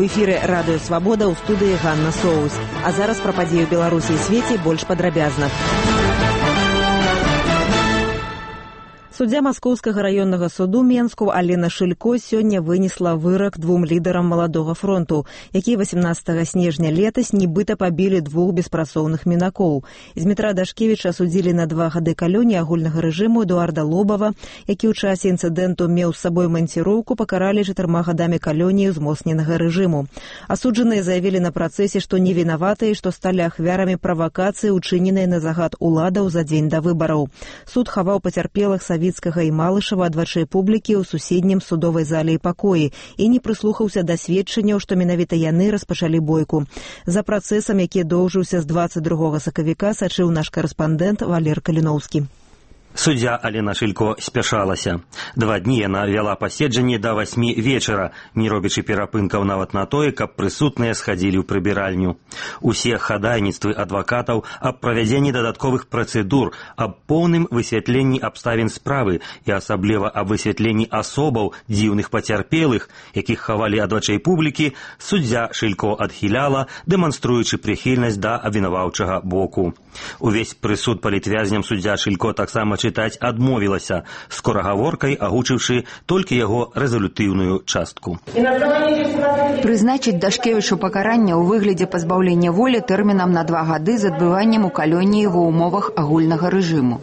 эфіры радыё «Свабода», ў студыі Ганна Соус. А зараз пра падзеі ў Беларусі і свеце больш падрабязна. Суддзя Маскоўскага раённага суду Менску Алена Шылько сёння вынесла вырак двум лідарам Маладога фронту, якія 18 снежня летась нібыта пабілі двух беспрацоўных мінакоў. Змітра Дашкевіча судзілі на 2 гады калоніі агульнага рэжыму. Эдуарда Лобава, які ў часе інцыдэнту меў з сабой манціроўку, пакаралі 4 гадамі калоніі ўзмоцненага рэжыму. Асуджаныя заявілі на працэсе, што не вінаватыя і што сталі ахвярамі правакацыі, учыненай на загад уладаў за дзень да выбараў. Суд хаваў пацярпелых Савіцкага і Малышева ад вачэй публікі ў суседнім судовай зале і пакоі і не прыслухаўся да сведчанняў, што менавіта яны распачалі бойку. За працэсам, які доўжыўся з 22 сакавіка, сачыў наш карэспандэнт Валер Каліноўскі. Суддзя Алена Шылько спяшалася. 2 дні яна вяла паседжанне да 8 вечара, не робячы перапынкаў нават на тое, каб прысутныя схадзілі ў прыбіральню. Усе хадайніцтвы адвакатаў аб правядзенні дадатковых працэдур, аб поўным высвятленні абставін справы і асабліва аб высвятленні асобаў дзіўных пацярпелых, якіх хавалі ад вачэй публікі, суддзя Шылько адхіляла, дэманструючы прыхільнасць да абвінаваўчага боку. Увесь прысуд палітвязням суддзя Шылько таксама чытаць адмовілася, скорагаворкай агучыўшы толькі яго рэзалютыўную частку. Прызначыць Дашкевічу пакаранне ў выглядзе пазбаўлення волі тэрмінам на 2 гады з адбываннем у калоніі ва ўмовах агульнага рэжыму.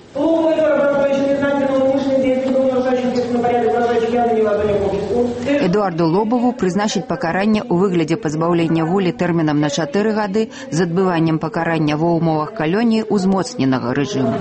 Эдуарду Лобаву прызначыць пакаранне ў выглядзе пазбаўлення волі тэрмінам на 4 гады з адбываннем пакарання ва ўмовах калоніі ўзмоцненага рэжыму.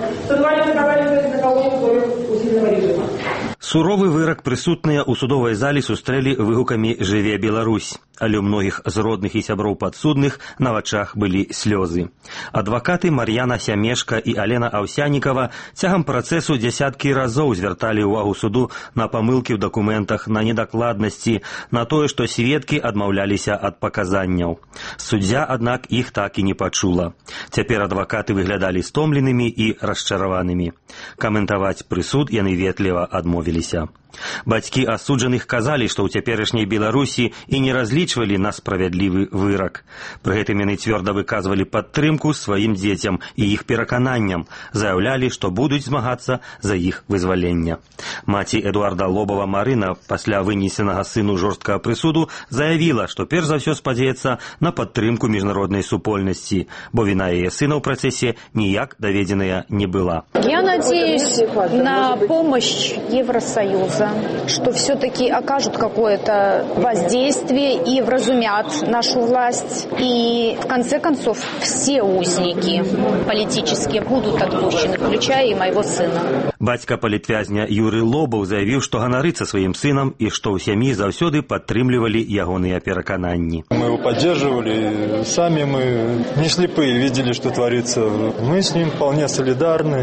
Суровы вырак прысутныя ў судовай залі сустрэлі выгукамі «Жыве Беларусь», але ў многіх з родных і сяброў падсудных на вачах былі слёзы. Адвакаты Мар'яна Сямешка і Алена Аўсянікава цягам працэсу дзясяткі разоў звярталі ўвагу суду на памылкі ў дакументах, на недакладнасці, на тое, што сведкі адмаўляліся ад паказанняў. Суддзя, аднак, іх так і не пачула. Цяпер адвакаты выглядалі стомленымі і расчараванымі. Каментаваць прысуд яны ветліва адмовіліся. Бацькі асуджаных казалі, што ў цяперашняй Беларусі і не разлічвалі на справядлівы вырак. Пры гэтым яны цвёрда выказвалі падтрымку сваім дзецям і іх перакананням, заяўлялі, што будуць змагацца за іх вызвалення. Маці Эдуарда Лобава Марына пасля вынесенага сыну жорсткага прысуду заявіла, што перш за ўсё спадзяецца на падтрымку міжнароднай супольнасці, бо віна яе сына ў працэсе ніяк даведзеная не была. Я надеюсь на помощь Евросоюза, что все-таки окажут какое-то воздействие и вразумят нашу власть. И в конце концов все узники политические будут отпущены, включая и моего сына. Бацька палітвязня Юры Лобаў заявіў, што ганарыцца сваім сынам і што ў сям'і заўсёды падтрымлівалі ягоныя перакананні. Мы его поддерживали, сами мы не слепые, видели, что творится. Мы с ним вполне солидарны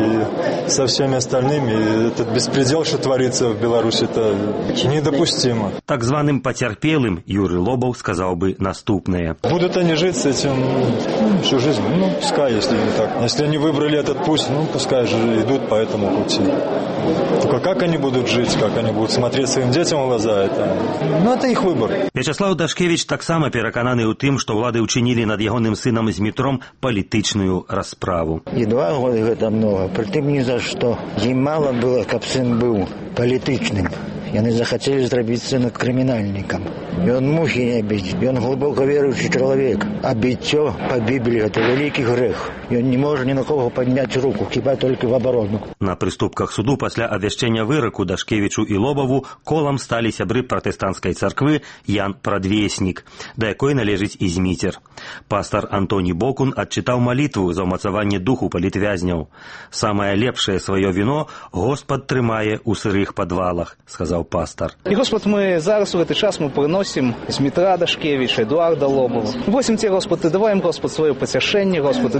и со всеми остальными. Этот беспредел, что творится в Беларуси, это недопустимо. Так званым потерпелым Юрий Лобов сказал бы наступное. Будут они жить с этим всю жизнь? Ну, пускай, если не так. Если они выбрали этот путь, ну, пускай же идут по этому пути. Только как они будут жить, как они будут смотреть своим детям в глаза, это их выбор. Вячеслав Дашкевич таксама перакананы ў тым, што ўлады ўчынілі над ягоным сынам Змітром палітычную расправу. І 2 годы гэта много, притым ні за што. Ім мала было, каб сын быў палітычным. Яны захацелі зрабіць сына крымінальнікам. Ён мухі не біць, ён глыбока веруючы чалавек. А біццё па Бібліі гэта вялікі грэх. Ён не можа ні на кого падняць руку, хіба толькі в абарону. На прыступках суду пасля абвяшчэння выраку Дашкевічу і Лобаву колам сталі сябры пратэстанцкай царквы Ян Прадвеснік, да якой належыць і Зміцер. Пастар Антоні Бокун адчытаў малітву за ўмацаванне духу палітвязняў. Самае лепшае сваё віно Господ трымае ў сырых падвалах, сказаў пастор. И, Господь, мы зараз в этот час мы приносим Змітра Дашкевича, Эдуарда Лобова. Просим Тебя, Господь, Ты давай им, Господь, свое потешение, Господь, Ты давай им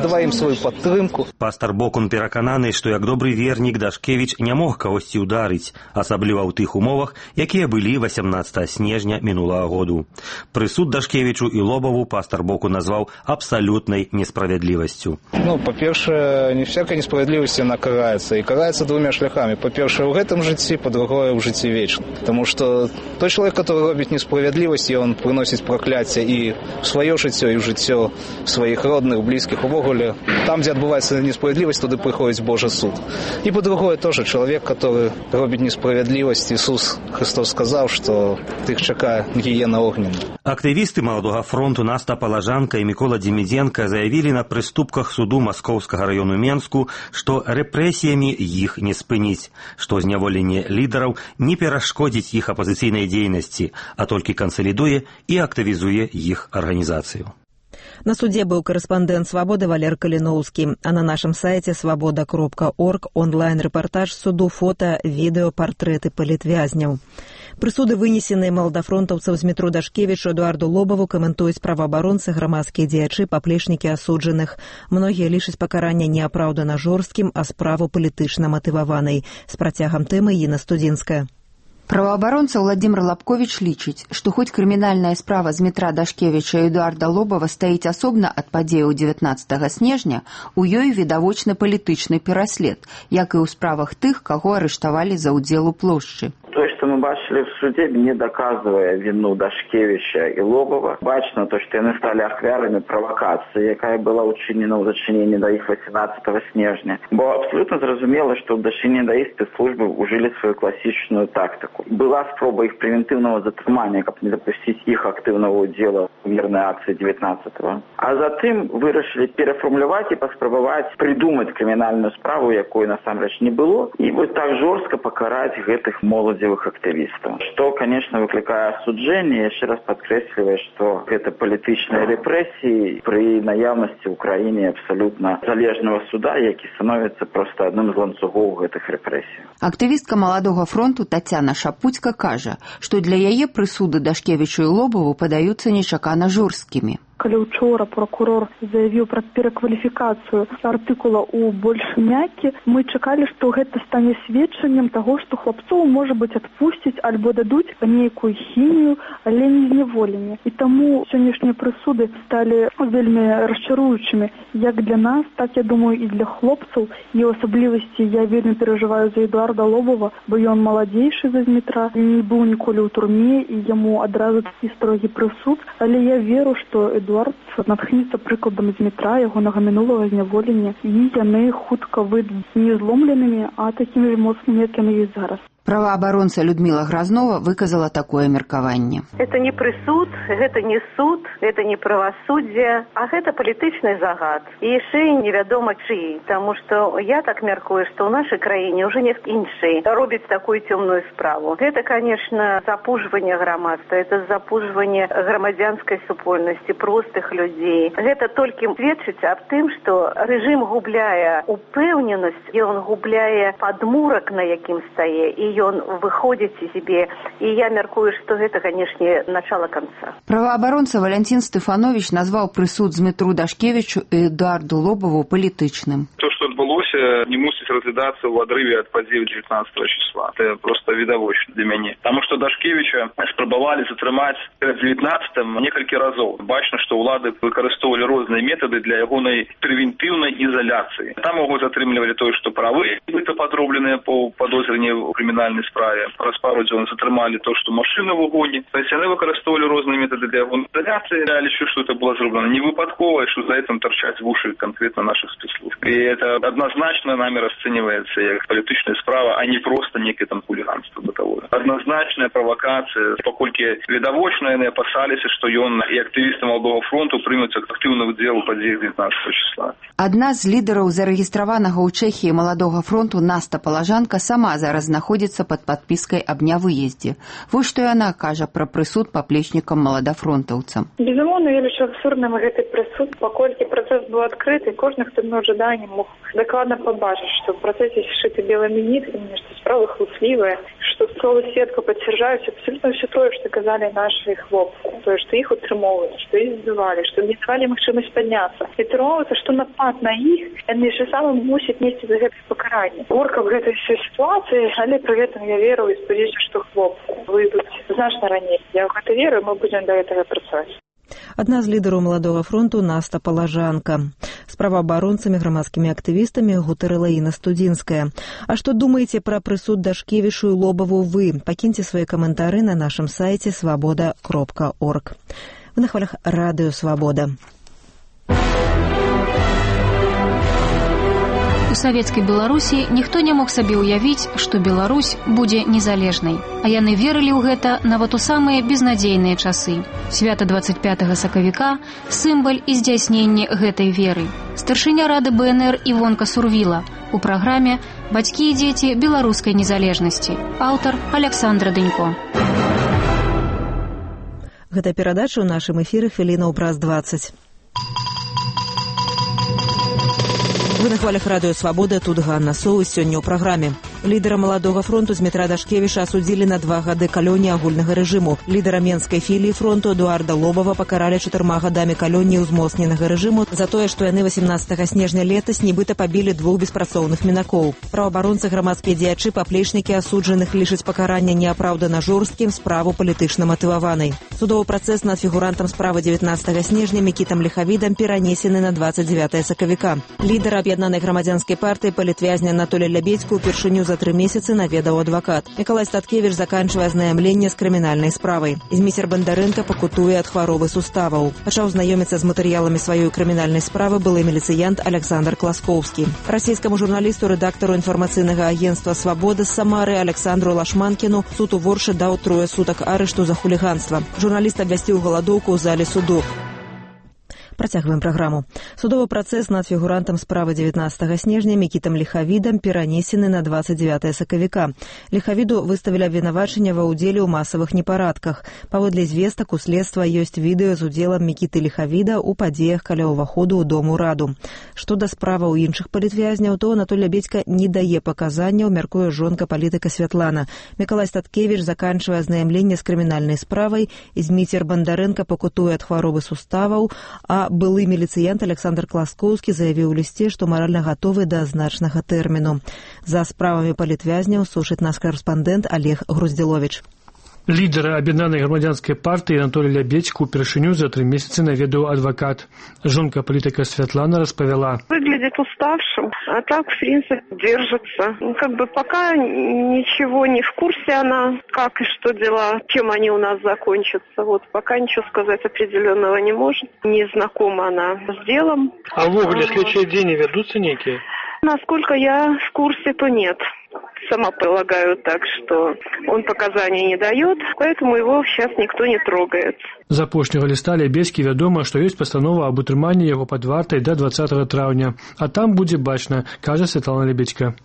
свою падтрымку. Пастар Бокун перакананы, што як добры вернік Дашкевіч не мог кагосьці ўдарыць, асабліва ў тых умовах, якія былі 18 снежня мінулага году. Прысуд Дашкевічу і Лобову пастар Бокун назваў абсалютнай несправядлівасцю. Па-першае, не всякая несправядлівасць яна караецца. І караецца двумя шляхамі. Па-першае, ў гэтым жыцці, па-другое, ў жыцці вечным. Таму што той чалавек, который робіць несправядлівасць, ён прыносіць пракляцце і ў сваё жыццё, і ў жыццё сваіх родных, блізкіх. Увогуле, там, дзе адбываецца несправядлівасць, туды прыходзіць Божий суд. І па-другое, тоже чалавек, который робіць несправядлівасць. Ісус Христос сказаў, што тых чакае гіена огненная. Актывісты Маладога фронту Наста Палажанка і Мікола Дзімідзенка заявілі на прыступках суду Маскоўскага раёну Менску, што рэпрэсіямі іх не спыніць, што зняволенне лідараў не перашкодзіць іх апазіцыйнай дзейнасці, а толькі кансалідуе і актывізуе іх арганізацыю. На суде быў корэспандэнт «Свабоды» Валер Каліноўскі, а на нашым сайце свабода.орг онлайн-рэпартаж суду, фота, відэо, партрэты палітвязняў. Прысуды, вынесеныя маладафронтаўцаў з метро Дашкевічу Эдуарду Лобаву, каментуюць праваабаронцы, грамадскія дзеячы, паплечнікі асуджаных. Многія лічаць пакаранне неапраўдана жорсткім, а справу палітычна матываванай. З працягам тэмы Інна Студзінская. Праваабаронца Владзімир Лапковіч лічыць, што хоць крымінальная справа з метра Дашкевіча і Эдуарда Лобава стаіць асобна ад падзеяў 19 снежня, у ёй відавочны палітычны пераслед, як і ў справах тых, каго арыштавалі за ўдзел у плошчы. То, что мы бачили в суде, не доказывая вину Дашкевича и Лобова, бачно то, что они стали ахвярами провокации, яка была учинена у зачиненні до их 18 снежня. Бо абсолютно зрозуміло, що в дочиненні до їх спецслужби ужили свою класичную тактику. Была спроба их превентивного затримания, как не допустить их активного удела в мирной акции 19-го. А затем вирішили переформулювати і поспробувати придумати кримінальну справу, якої насамрэч не було, і вот так жорстко покарати гэтых молодых активистов. Что, конечно, выкликает осуждение, еще раз подкресливая, что это политичные репрессии при наявности в Украине абсолютно залежного суда, який становится просто одним з ланцюгов этих репрессий. Активістка Маладога фронту Тацяна Шапуцька кажа, што для яе прысуды Дашкевічу і Лобаву падаюцца нечакана жорсткімі. Калі учора прокурор заявіў пра перакваліфікацыю артыкула ў больш мяккі, мы чакалі, што гэта стане сведчаннем таго, што хлапцоў, можа быць, адпусцяць альбо дадуць нейкую хімію, але не зняволенне. І таму сённяшнія прысуды сталі вельмі расчаруючымі як для нас, так, я думаю, і для хлопцаў. І ў асаблівасці я вельмі перажываю за Эдуарда Лобова, бо ён маладзейшы за Дмітра, не быў ніколі ў турме, і яму адразу такі строгі прысуд. Але я веру, што Эдуард натхніцца прыкладам Дмітра, ягонага мінулага зняволення, і яны хутка выйдуць не зломленымі, а такімі моцнымі, як яны ёсць зараз. Праваабаронца Людмила Грознова выказала такое меркаванне. Это не прысуд, гэта не суд, это не правасуддзе, а гэта палітычны загад. І яшчэ невядома чый, таму што я так мяркую, што ў нашай краіне ўжо не іншый робіць такую цёмную справу. Гэта, конечно, запужванне грамадства, это запужванне грамадзянскай супольнасці, простых людзей. Гэта толькі сведчыць аб тым, што рэжым губляе упэўненасць, і ён губляе падмурак, на якім стае, і ён выходзіць з сябе, і я мяркую, што гэта, канешне, начало конца. Праваабаронца Валентин Стефанович назваў прысуд з метру Дашкевічу і Эдуарду Лобову палітычным. То, што адбылося, не мусіць разглядацца ў адрыве ад падзею 19 числа. Это просто відавочна для мяне. Таму што Дашкевіча спрабавалі затрымаць перад 19-м некалькі разоў. Бачна, што ўлады выкарыстоўвалі розныя метады для ягонай прэвентыўнай ізаляцыі. Там яго затрымлівалі тое, што правы нібыта падробленыя па падозренні ў крымінальнай справе. Праз пару дзён затрымалі то, што машына в угоне. То есть яны выкарыстоўвалі розныя метады для ягонай ізаляцыі. Я лічу, што это было зроблена не выпадкова, што за этим торчаць вушы конкретно наших спецслужб. И это однозначно нами расценивается как политичная справа, а не просто некое там хулиганство бытовое. Однозначная провокация, покольки видовочно яны опасаліся, што ён і актывісты Маладога фронту прымуць актыўны ўдзел у падзеях 19 числа. Адна з лідараў зарэгістраванага ў Чэхіі Маладога фронту Наста Палажанка сама зараз знаходзіцца пад падпіскай аб нявыездзе. Вось што яна кажа пра прысуд паплечнікам маладафронтаўцам. Безумоўна, я лічу абсурдным гэты прысуд, паколькі працэс быў адкрыты, кожны, хто меў жаданне, мог дакладна пабачыць, што ў працэсе сшыты белымі ніткамі, што справа хлуслівая, што словы сведкаў пацвярджаюць абсолютно все тое, што казалі нашы хлопцы. Тое, што іх утрымоўвалі, што іх збівалі, што не давалі магчымасць падняцца. І атрымоўваецца, што напад на іх, яны ж самі мусяць несці за гэта пакаранне. Горка в гэтай сітуацыі, але пры гэтым я веру і спадзяюся, што хлопцы выйдуць значна раней. Я ў гэта веру, і мы будзем да гэтага працаваць. Адна з лідараў Маладога фронту Наста Палажанка. З праваабаронцамі, грамадскімі актывістамі гутарыла Інна Студзінская. А што думаеце пра прысуд Дашкевічу і Лобаву вы? Пакіньце свае каментары на нашым сайце свабода.орг. Вы на хвалях радыё Свабода. У савецкай Беларусі ніхто не мог сабе ўявіць, што Беларусь будзе незалежнай. А яны верылі ў гэта нават у самыя безнадзейныя часы. Свята 25 сакавіка – сімвал і здзяйснення гэтай веры. Старшыня рады БНР Івонка Сурвіла. У праграме «Бацькі і дзеці беларускай незалежнасці». Аўтар Аляксандра Дынько. Гэта перадача ў нашым эфіры хвілінаў праз 20. Вы на хвалях радыё Свабода, тут Ганна Соус. Сёння ў праграме. Лідара Маладога фронту Змітра Дашкевіча асудзілі на 2 гады калоніі агульнага рэжыму. Лідара Менскай філіі фронту Эдуарда Лобава пакаралі 4 гадамі калоніі ўзмоцненага рэжыму за тое, што яны 18 снежня летась нібыта пабілі 2 беспрацоўных мінакоў. Праваабаронцы, грамадскія дзеячы, паплечнікі асуджаных лічаць пакарання неапраўдана жорсткім, справу палітычна матываванай. Судовы працэс над фігурантам справы 19 снежня Мікітам Ліхавідам перанесены на 29 сакавіка. Лідара аб'яднанай грамадзянскай партыі палітвязня Анатолія Лябедзьку упершыню за 3 месяцы наведаў адвакат. Мікалай Статкевіч заканчвае азнаямленне з крымінальнай справай. Зміцер Бандарэнка пакутуе ад хваробы суставаў. Пачаў знаёміцца з матэрыяламі сваёй крымінальнай справы былы міліцыянт Александр Класкоўскі. Расійскаму журналісту, рэдактару інфармацыйнага агенцтва «Свабода» з Самары Александру Лашманкіну суд у Воршы даў 3 сутак арышту за хуліганства. Журналіст абвясціў галадоўку ў зале суду. Працягваем праграму. Судовы працэс над фігурантам справы 19 снежня Мікітам Ліхавідам перанесены на 29 сакавіка. Ліхавіду выставілі абвінавачанне ва ўдзеле ў масавых непарадках. Паводле звестак у следства ёсць відэо з удзелам Мікіты Ліхавіда ў падзеях каля ўваходу ў Дому Раду. Што да справаў іншых палітвязняў, то Анатоль Лябедзька не дае паказанняў, мяркуе жонка палітыка Святлана. Мікалай Статкевіч заканчвае азнаямленне з крымінальнай справай, Зміцер Бандарэнка пакутуе ад хваробы суставаў, а былы міліцыянт Александр Класкоўскі заявіў у лісце, што маральна гатовы да значнага тэрміну. За справамі палітвязняў сушыць наш карэспандэнт Олег Груздзіловіч. Лідара аб'яднанай грамадзянскай партыі Анатолій Лябедзьку упершыню за 3 месяцы наведаў адвакат. Жонка палітыка Святлана распавяла. Выглядит уставшим, а так, в принципе, держится. Пока ничего не в курсе она, как и что дела, чем они у нас закончатся. Пока ничего сказать определенного не может. Не знакома она с делом. А в угле следующие дни ведутся некие? Насколько я в курсе, то нет. Сама полагаю так, что он показаний не дает, поэтому его сейчас никто не трогает. З апошняга ліста Лябедзькі вядома, што ёсць пастанова аб утрыманні яго пад вартай да 20 траўня. А там будзе бачна, кажа Святлана Лябедзька.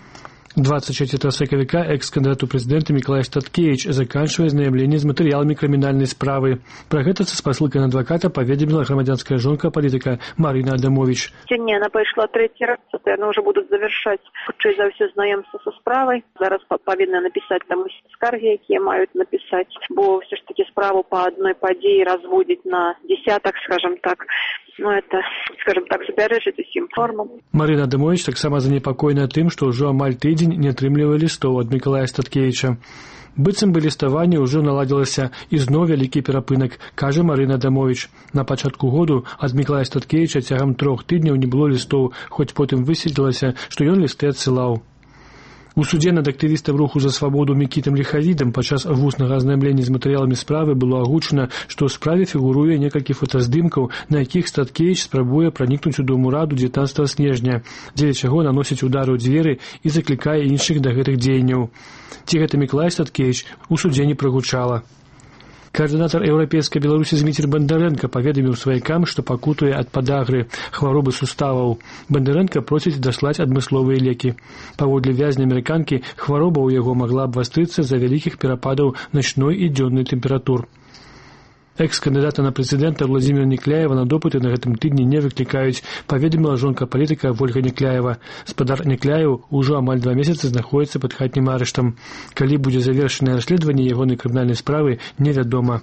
24 сакавіка экс-кандыдат у прэзідэнты Мікалай Статкевіч заканчвае знайомленне з матэрыяламі крымінальнай справы. Пра гэта са спасылкай на адваката паведаміла грамадзянская жонка палітыка Марына Адамович. Сёння она пайшла 3-й раз, яны ўжо будуць завяршаць хутчэй за ўсё знаёмства са справай. Зараз павінны напісаць там скаргі, якія маюць напісаць, бо ўсё ж такі справу па адной падзеі разводзіць на десятак, скажем так. Это, скажем так, забярэжыць усім формам. Марына Адамович таксама занепакоена тым, што ўжо амаль тыдзень не атрымлівае лістоў ад Мікалая Статкевіча. Быццам бы ліставанне ўжо наладзілася і зноў вялікі перапынак, кажа Марына Адамович. На пачатку году ад Мікалая Статкевіча цягам 3 тыдняў не было лістоў, хоць потым высветлілася, што ён лісты адсылаў. У суде над актывістам руху за свабоду Мікітам Ліхавідам падчас вуснага азнаямлення з матэрыяламі справы было агучана, што ў справе фігуруе некалькі фотаздымкаў, на якіх Статкевіч спрабуе пранікнуць у Дому Раду 19 снежня, дзеля чаго наносіць удары ў дзверы і заклікае іншых да гэтых дзеянняў. Ці гэта Мікалай Статкевіч у судзе не прагучала. Координатор Еўрапейскай Беларусі Зміцер Бандарэнка паведаміў сваякам, што пакутуе ад падагры, хваробы суставаў. Бандарэнка просіць даслаць адмысловыя лекі. Паводле вязня амерыканкі, хвароба ў яго магла абвастрыцца з-за вялікіх перападаў начной і дзённай тэмператур. Экс-кандидата на прэзідэнта Владзіміра Некляева на допыты на гэтым тыдні не выклікаюць, паведаміла жонка палітыка Вольга Некляева. Спадар Некляеў ужо амаль 2 месяцы знаходзіцца пад хатнім арыштам. Калі будзе завершанае расследаванне ягонай крымінальнай справы, невядома.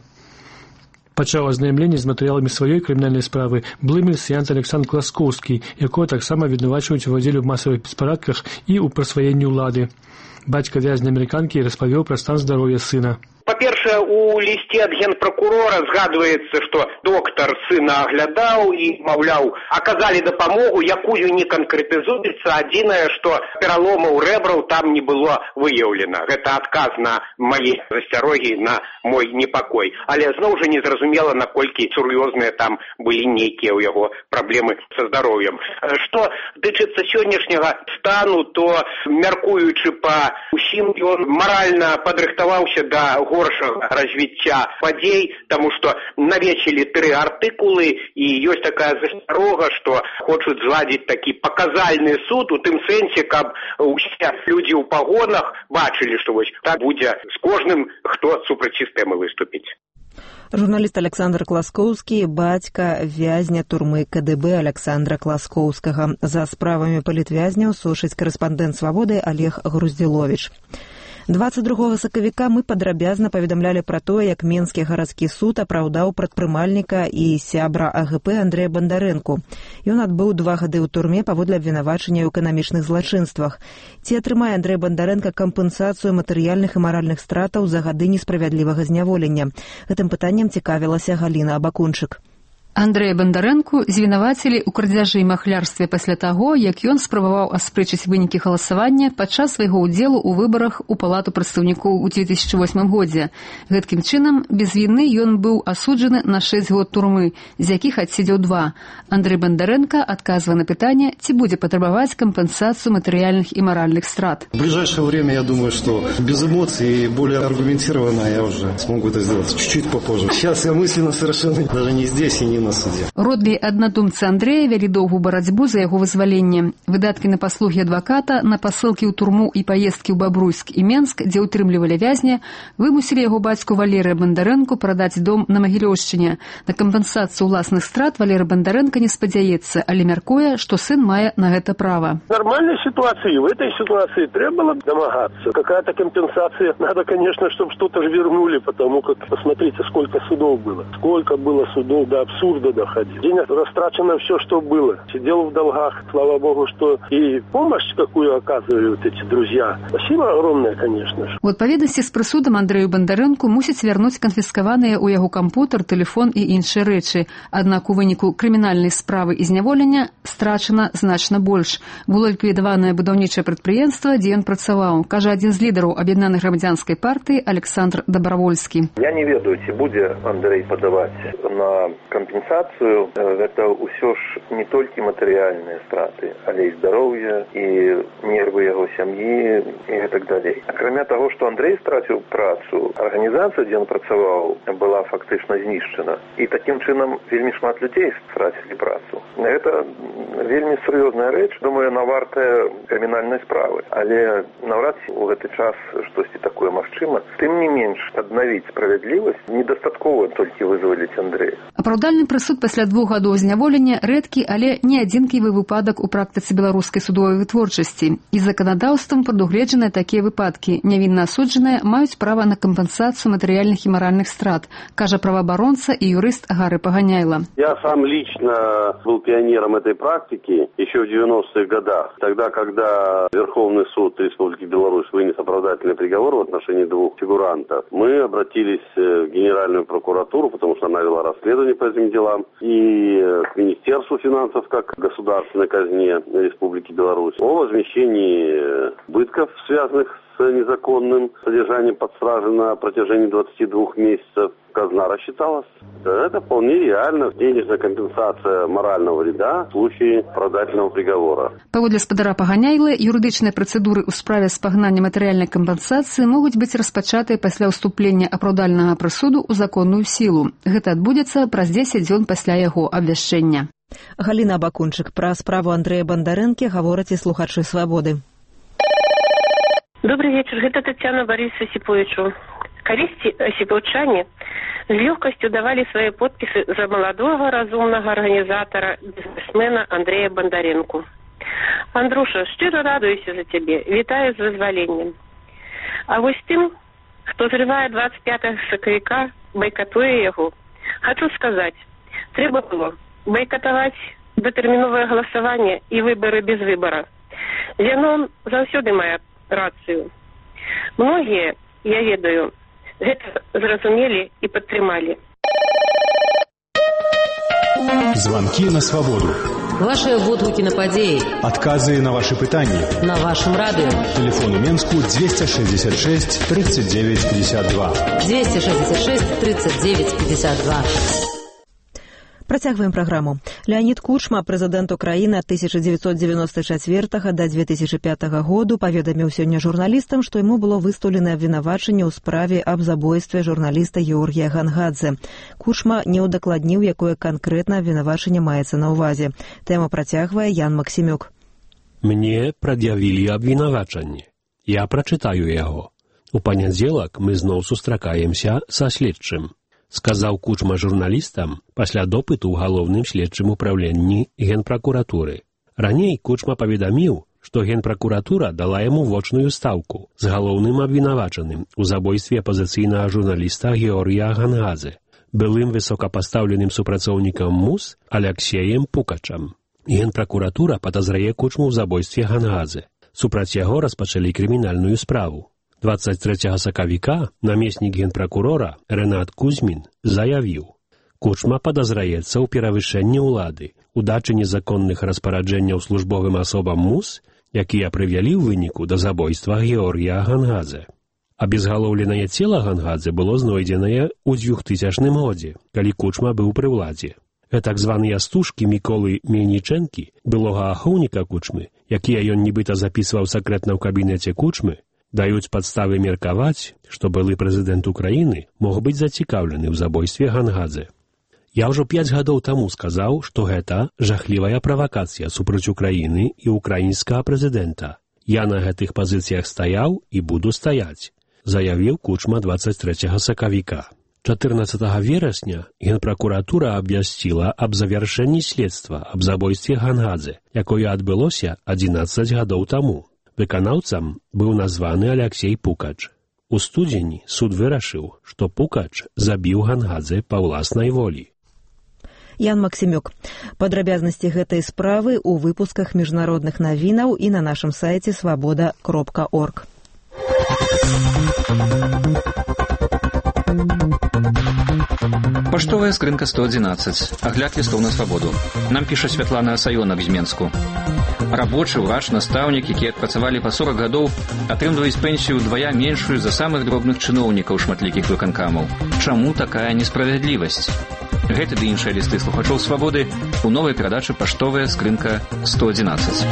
Пачаў азнаямленне з матэрыяламі сваёй крымінальнай справы былы сеанс Александр Класкоўскі, якога таксама абвінавачваюць у удзеле ў масавых беспарадках і ў прысваенні ўлады. Бацька вязня амерыканкі распавёў пра стан здароўя сына. Па-першае, у лісце ад генпракурора згадваецца, што доктар сына аглядаў і, маўляў, аказалі дапамогу, якую не канкрэтызуецца. Адзінае, што пераломаў рэбраў там не было выяўлена. Гэта адказ на мае засцярогі, на мой непакой. Але зноў жа незразумела, наколькі сур'ёзныя там былі нейкія ў яго праблемы са здароўем. Што тычыцца сённяшняга стану, то, мяркуючы па ўсім, ён маральна падрыхтаваўся да горшага развіцця падзей, таму што навесілі 3 артыкулы і ёсць такая засцярога, што хочуць зладзіць такі паказальны суд у тым сэнсе, каб усе людзі ў пагонах бачылі, што вось так будзе з кожным, хто супраць сістэмы выступіць. Журналіст Александр Класкоўскі, бацька вязня турмы КДБ Александра Класкоўскага. За справамі палітвязняў сушыць карэспандэнт «Свабоды» Олег Груздзіловіч. 22 сакавіка мы падрабязна паведамлялі пра тое, як Менскі гарадскі суд апраўдаў прадпрымальніка і сябра АГП Андрэя Бандарэнку. Ён адбыў 2 гады ў турме паводле абвінавачання ў эканамічных злачынствах. Ці атрымае Андрэй Бандарэнка кампенсацыю матэрыяльных і маральных стратаў за гады несправядлівага зняволення? Гэтым пытаннем цікавілася Галіна Абакунчык. Андрэя Бандарэнку звінавацілі ў крадзяжы і махлярстве пасля таго, як ён спрабаваў аспрэчыць вынікі галасавання падчас свайго ўдзелу ў выбарах у палату прадстаўнікоў у 2008 годзе. Гэткім чынам, без віны ён быў асуджаны на 6 год турмы, з якіх адсидзеў 2. Андрэй Бандарэнка адказвае на пытанне, ці будзе патрабаваць кампенсацыю матэрыяльных і маральных страт. В ближайшее время, я думаю, что без эмоций и более аргументированно я уже смогу это сделать чуть-чуть попозже. Сейчас я мысленно совершенно даже не здесь и не на суде. Родлі аднадумцы Андрэя вялі доўгую барацьбу за яго вызваленне. Выдаткі на паслугі адваката, на пасылкі ў турму і паездкі ў Бабруйск і Менск, дзе ўтрымлівалі вязня, вымусілі яго бацьку Валерыя Бандарэнку прадаць дом на Магілёўшчыне. На кампенсацыю ўласных страт Валерый Бандарэнка не спадзяецца, але мяркуе, што сын мае на гэта права. В нормальной ситуации, в этой ситуации требовало домогаться. Какая-то компенсация. Надо, конечно, чтобы что-то же вернули, потому как, посмотрите, сколько судов было. Сколько было судов, до абсурда доходил. Денег растрачено все, что было. Сидел в долгах. Слава Богу, что и помощь, какую оказывают эти друзья. Спасибо огромное, конечно же. У адпаведнасці з прысудам Андрэю Бандарэнку мусяць вярнуць канфіскаваныя ў яго кампутер, тэлефон і іншыя рэчы. Аднак у выніку крымінальнай справы і зняволення страчана значна больш. Было ліквідаванае будаўнічае прадпрыемства, дзе ён працаваў, кажа адзін з лідараў аб'яднанай грамадзянскай партыі Александр Дабравольскі. Я не ведаю, ці будзе Андрэй падаваць на кампенсацыю. Гэта ўсё ж не толькі матэрыяльныя страты, але і здароўе, і нервы яго сям'і і гэтак далей. Акрамя таго, што Андрэй страціў працу, арганізацыя, дзе ён працаваў, была фактычна знішчана. І такім чынам вельмі шмат людзей страцілі працу. Гэта вельмі сур'ёзная рэч, думаю, яна вартая крымінальнай справы. Але наўрад ці ў гэты час штосьці такое магчыма. Тым не менш, аднавіць справядлівасць недастаткова толькі вызваліць Андрэя. Апраўдальны прысуд пасля 2 гадоў зняволення рэдкі, але не адзінкавы выпадак у практыцы беларускай судовай вытворчасці. І заканадаўствам прадугледжаныя такія выпадкі. Нявінна асуджаныя маюць права на кампенсацыю матэрыяльных і маральных страт, кажа праваабаронца і юрыст Гары Паганяйла. Я сам лично был пионером этой практики еще в 90-х годах. Тогда, когда Верховный суд Республики Беларусь вынес оправдательный приговор в отношении 2 фигурантов, мы обратились в Генеральную прокуратуру, потому что она вела расследование по этим делам, и к Министерству финансов, как государственной казне Республики Беларусь, о возмещении убытков, связанных с незаконным содержанием под стражей на протяжении 22 месяцев. Казна рассчиталась. Это вполне реально денежная компенсация морального вреда в случае оправдательного приговора. Паводле спадара Паганяйлы, юрыдычныя працэдуры ў справе спагнання матэрыяльнай кампенсацыі могуць быць распачатыя пасля ўступлення апраўдальнага прысуду ў законную сілу. Гэта адбудзецца праз 10 дзён пасля яго абвяшчэння. Галіна Абакунчык. Пра справу Андрэя Бандарэнкі гавораць і слухачы «Свабоды». Добрый вечер. Гэта Татьяна Борису Осиповичу. Калісьці асіпаўчане с легкостью давали свои подписи за молодого разумного организатора, бизнесмена Андрея Бондаренко. Андруша, щиро радуюся за тебе, вітаю з визволенням. А вось тим, хто зриває 25 сакавіка, бойкотує його, хочу сказать, трэба было бойкотовать датэрміновае галасаванне і выборы без выбора. Яно заўсёды мае рацыю. Многія, я ведаю, гэта зразумелі і падтрымалі. Звонки на свободу. Ваши водгуки на падеи. Отказы на ваши пытания. На вашем радио. Телефон у Менску 266 39 52. 266 39 52. Працягваем праграму. Леонид Кучма, прэзідэнт Украіны ад 1994 да 2005 году, паведаміў сёння журналістам, што яму было выстаўлена абвінавачанне ў справе аб забойстве журналіста Георгія Гангадзе. Кучма не ўдакладніў, якое канкрэтна абвінавачанне маецца на ўвазе. Тэму працягвае Ян Максімюк. Мне прад'явілі абвінавачанне. Я прачытаю яго. У панядзелак мы зноў сустракаемся са следчым. Сказаў Кучма журналістам пасля допыту ў галоўным следчым управленні Генпракуратуры. Раней Кучма паведаміў, што Генпракуратура дала яму вочную стаўку з галоўным абвінавачаным у забойстве апазіцыйнага журналіста Георгія Гангадзе, былым высокапастаўленым супрацоўнікам МУС Аляксеем Пукачам. Генпракуратура падазрае Кучму ў забойстве Гангадзе. Супраць яго распачалі крымінальную справу. 23 сакавіка намеснік генпракурора Рэнат Кузьмін заявіў, Кучма падазраецца ў перавышэнні ўлады, у дачы незаконных распараджэнняў службовым асобам МУС, якія прывялі ў выніку да забойства Георгія Гангадзе. Абезгалоўленае цела Гангадзе было знойдзенае ў 2000 годзе, калі Кучма быў пры ўладзе. Так званыя стужкі Міколы Мельнічэнкі, былога ахоўніка Кучмы, якія ён нібыта запісваў сакрэтна ў кабінеце Кучмы, даюць падставы меркаваць, што былы прэзідэнт Украіны мог быць зацікаўлены ў забойстве Гангадзе. Я ўжо 5 гадоў таму сказаў, што гэта жахлівая правакацыя супраць Украіны і украінскага прэзідэнта. Я на гэтых пазіцыях стаяў і буду стаяць, заявіў Кучма 23 сакавіка. 14 верасня Генпракуратура абвясціла аб завяршэнні следства аб забойстве Гангадзе, якое адбылося 11 гадоў таму. Выканаўцам быў названы Аляксей Пукач. У студзені суд вырашыў, што Пукач забіў Гангадзе па ўласнай волі. Ян Максімюк. Падрабязнасці гэтай справы ў выпусках міжнародных навінаў і на нашым сайце свабода.орг. Паштовая скрынка 111. Агляд лістоў на свабоду. Нам піша Святлана Саёнак з Менску. Рабочы, ўрач, настаўнік, якія адпрацавалі па 40 гадоў, атрымліваюць пенсію ўдвая меншую за самых дробных чыноўнікаў шматлікіх выканкамаў. Чаму такая несправядлівасць? Гэты ды іншыя лісты слухачоў свабоды у новай перадачы «Паштовая скрынка 111».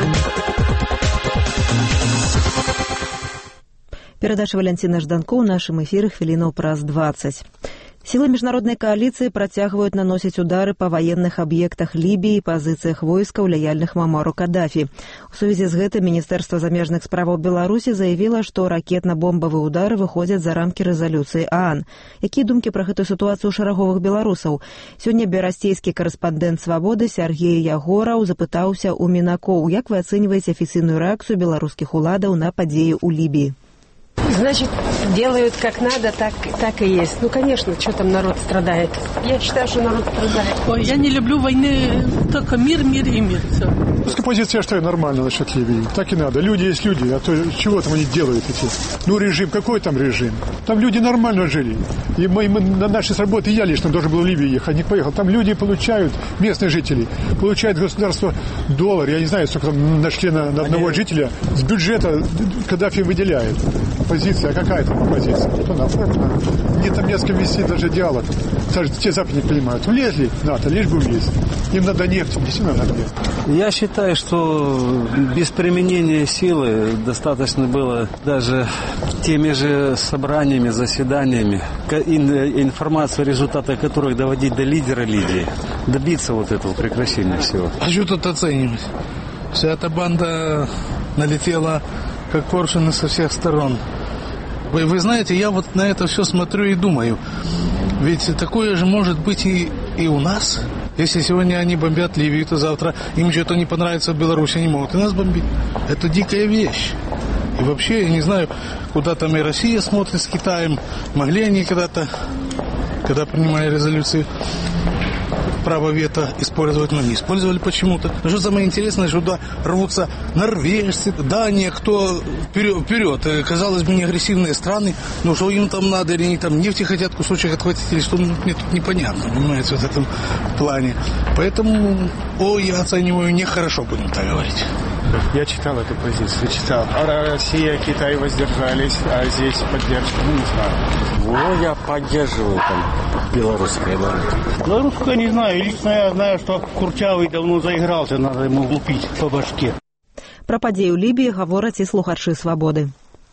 Перадача Валянціна Жданко ў нашым эфіры хвілінаў праз 20. Сілы міжнароднай кааліцыі працягваюць наносіць удары па ваенных аб'ектах Лібіі і пазіцыях войскаў лаяльных Муамару Каддафі. У сувязі з гэтым Міністэрства замежных справаў Беларусі заявіла, што ракетна-бомбавыя удары выходзяць за рамкі рэзалюцыі ААН. Якія думкі пра гэтую сітуацыю шараговых беларусаў? Сёння берасцейскі карэспандэнт «Свабоды» Сергей Ягораў запытаўся ў мінакоў, як вы ацэньваеце афіцыйную рэакцыю беларускіх уладаў на падзеі ў Лібіі? Значит, делают как надо, так и есть. Ну, конечно, что там народ страдает. Я считаю, что народ страдает. Ой, я не люблю войны, только мир, мир и мир. Все. Русская позиция, я считаю, нормально насчет Ливии. Так и надо. Люди есть люди, а то чего там они делают эти? Ну, режим, какой там режим? Там люди нормально жили. И мы на нашей работе, я лично должен был в Ливию ехать, не поехал. Там люди получают, местные жители, получают государство $1, я не знаю, сколько там на члена, на одного жителя, с бюджета Каддафи выделяет. Позиция, какая там позиция? То наоборот, где там несколько вести даже диалог. Те западники понимают, влезли в НАТО, лишь бы влезть. Им надо нефть, действительно надо нефть. Я считаю, что без применения силы достаточно было даже теми же собраниями, заседаниями, информацию, результаты которых доводить до лидера Лидии, добиться вот этого прекращения всего. А что тут оценивать? Вся эта банда налетела как коршуны со всех сторон. Вы знаете, я вот на это все смотрю и думаю. Ведь такое же может быть и у нас. Если сегодня они бомбят Ливию, то завтра им что-то не понравится в Беларуси, они могут и нас бомбить. Это дикая вещь. И вообще, я не знаю, куда там и Россия смотрит с Китаем. Могли они когда-то, когда принимали резолюции, право вето использовать, но не использовали почему-то. Но что самое интересное, что туда рвутся норвежцы, Дания, кто вперед. Казалось бы, не агрессивные страны, но что им там надо, или они там нефти хотят кусочек отхватить, или что, мне тут непонятно, понимаете, в этом плане. Поэтому, я оцениваю нехорошо, будем так говорить. Я читал эту позицию, читал. Россия, Китай воздержались, а здесь поддержка, не знаю. Я поддерживаю там белорусское народ. Белорусское не знаю. Лично я знаю, что Курчавый давно заигрался, надо ему влупить по башке. Про падзею Либии говорят и слухачи «Свободы».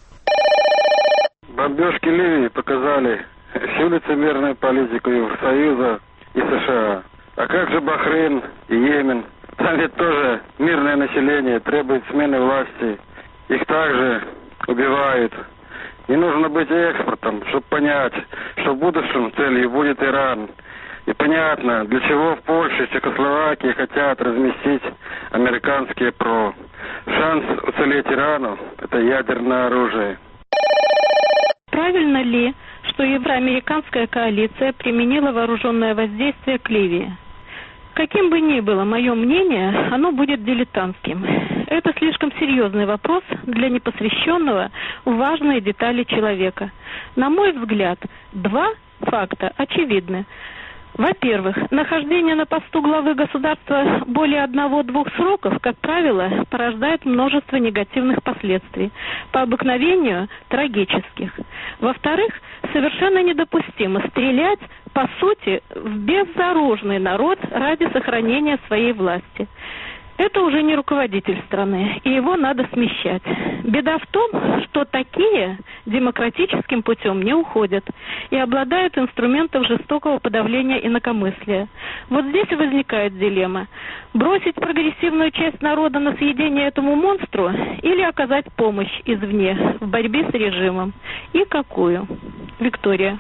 Бомбежки Ливии показали всю лицемерную политику Евросоюза и США. А как же Бахрейн и Йемен? Там ведь тоже мирное население требует смены власти. Их также убивают. Не нужно быть экспертом, чтобы понять, что в будущем целью будет Иран. И понятно, для чего в Польше и Чехословакии хотят разместить американские ПРО. Шанс уцелеть Ирану – это ядерное оружие. Правильно ли, что евроамериканская коалиция применила вооруженное воздействие к Ливии? Каким бы ни было мое мнение, оно будет дилетантским. Это слишком серьезный вопрос для непосвященного в важные детали человека. На мой взгляд, два факта очевидны. Во-первых, нахождение на посту главы государства более 1-2 сроков, как правило, порождает множество негативных последствий, по обыкновению трагических. Во-вторых, совершенно недопустимо стрелять, по сути, в безоружный народ ради сохранения своей власти. Это уже не руководитель страны, и его надо смещать. Беда в том, что такие демократическим путем не уходят и обладают инструментом жестокого подавления инакомыслия. Вот здесь и возникает дилемма. Бросить прогрессивную часть народа на съедение этому монстру или оказать помощь извне в борьбе с режимом? И какую? Виктория.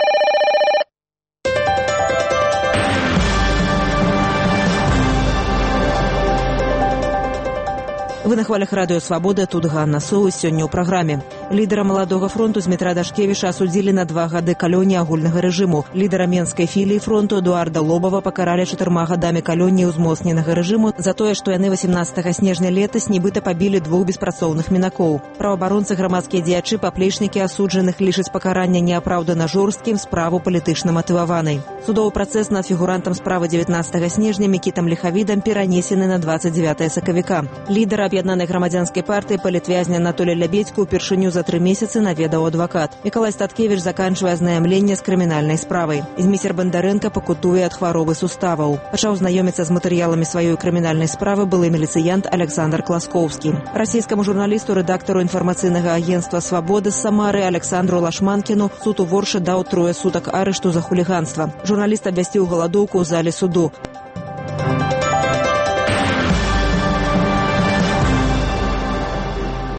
Вы на хвалях радыё «Свабода», тут Ганна Соус. Сёння ў праграме. Лідара маладога фронту Змітра Дашкевіча асудзілі на 2 гады калоніі агульнага рэжыму. Лідара менскай філіі фронту Эдуарда Лобава пакаралі 4 гадамі калоніі ўзмоцненага рэжыму за тое, што яны 18 снежня летась нібыта пабілі 2 беспрацоўных мінакоў. Праваабаронцы, грамадскія дзеячы, паплечнікі асуджаных лічаць пакарання неапраўдана жорсткім, справу палітычна матываванай. Судовы працэс над фігурантам справы 19 снежня Мікітам Ліхавідам перанесены на 29 сакавіка. Лідара Аб'яднанай грамадзянскай партыі палітвязня Анатолія Лябедзьку упершыню за 3 месяцы наведаў адвакат. Мікалай Статкевіч заканчвае азнаямленне з крымінальнай справай. Зміцер Бандарэнка пакутуе ад хваробы суставаў. Пачаў знаёміцца з матэрыяламі сваёй крымінальнай справы былы міліцыянт Александр Класкоўскі. Расійскаму журналісту, рэдактару інфармацыйнага агенцтва «Свабоды» з Самары Александру Лашманкіну суд у Воршы даў 3 сутак арышту за хуліганства. Журналіст абвясціў галадоўку ў зале суду.